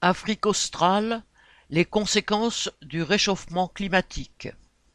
Afrique australe, les conséquences du réchauffement climatique.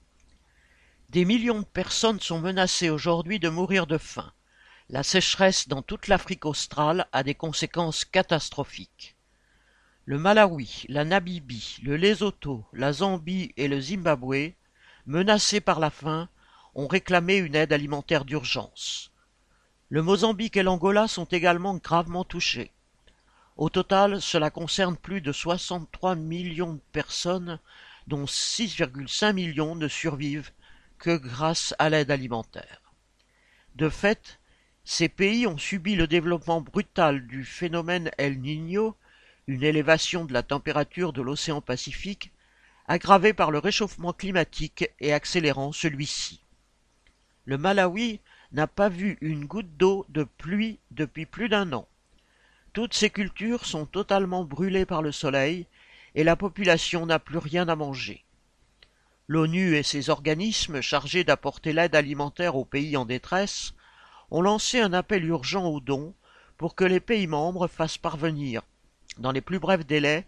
Des millions de personnes sont menacées aujourd'hui de mourir de faim. La sécheresse dans toute l'Afrique australe a des conséquences catastrophiques. Le Malawi, la Namibie, le Lesotho, la Zambie et le Zimbabwe, menacés par la faim, ont réclamé une aide alimentaire d'urgence. Le Mozambique et l'Angola sont également gravement touchés. Au total, cela concerne plus de 63 millions de personnes, dont 6,5 millions ne survivent que grâce à l'aide alimentaire. De fait, ces pays ont subi le développement brutal du phénomène El Niño, une élévation de la température de l'océan Pacifique, aggravée par le réchauffement climatique et accélérant celui-ci. Le Malawi n'a pas vu une goutte d'eau de pluie depuis plus d'un an. Toutes ces cultures sont totalement brûlées par le soleil et la population n'a plus rien à manger. L'ONU et ses organismes chargés d'apporter l'aide alimentaire aux pays en détresse ont lancé un appel urgent aux dons pour que les pays membres fassent parvenir, dans les plus brefs délais,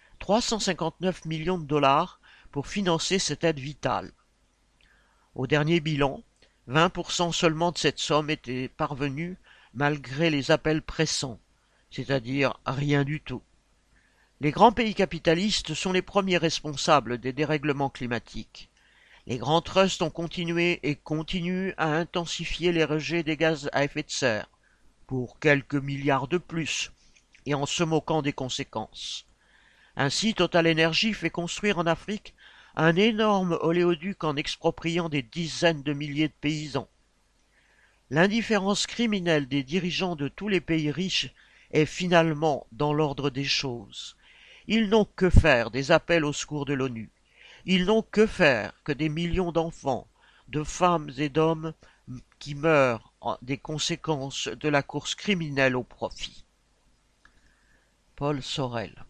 359 millions de dollars pour financer cette aide vitale. Au dernier bilan, 20% seulement de cette somme était parvenue malgré les appels pressants, c'est-à-dire rien du tout. Les grands pays capitalistes sont les premiers responsables des dérèglements climatiques. Les grands trusts ont continué et continuent à intensifier les rejets des gaz à effet de serre, pour quelques milliards de plus, et en se moquant des conséquences. Ainsi, Total Energy fait construire en Afrique un énorme oléoduc en expropriant des dizaines de milliers de paysans. L'indifférence criminelle des dirigeants de tous les pays riches est finalement dans l'ordre des choses. Ils n'ont que faire des appels au secours de l'ONU. Ils n'ont que faire que des millions d'enfants, de femmes et d'hommes qui meurent des conséquences de la course criminelle au profit. Paul Sorel.